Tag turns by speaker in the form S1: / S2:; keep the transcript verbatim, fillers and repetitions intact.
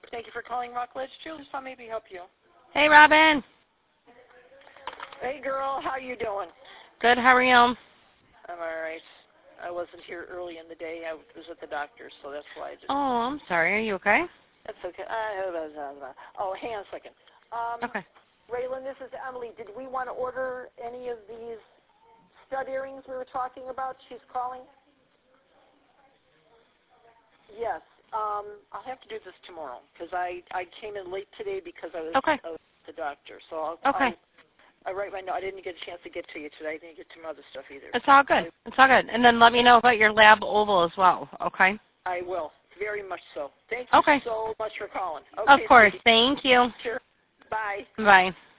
S1: Thank you for calling Rockledge Jewelers. How may we help you?
S2: Hey, Robin.
S1: Hey, girl. How you doing?
S2: Good. How are you?
S1: I'm all right. I wasn't here early in the day. I was at the doctor's, so that's why I just...
S2: Oh, I'm sorry. Are you okay?
S1: That's okay. Uh, oh, hang on a second. Um,
S2: Okay.
S1: Raylan, this is Emily. Did we want to order any of these stud earrings we were talking about? She's calling. Yes. Um, I'll have to do this tomorrow because I, I came in late today because I was,
S2: Okay.
S1: I was at the doctor. So I'll,
S2: Okay.
S1: I'll, I write my note. I didn't get a chance to get to you today. I didn't get to my other stuff either.
S2: It's all good. It's all good. And then let me know about your lab oval as well, okay?
S1: I will. Very much so. Thank you
S2: okay.
S1: so much for calling. Okay,
S2: of course.
S1: sweetie.
S2: Thank you.
S1: Sure. Bye.
S2: Bye.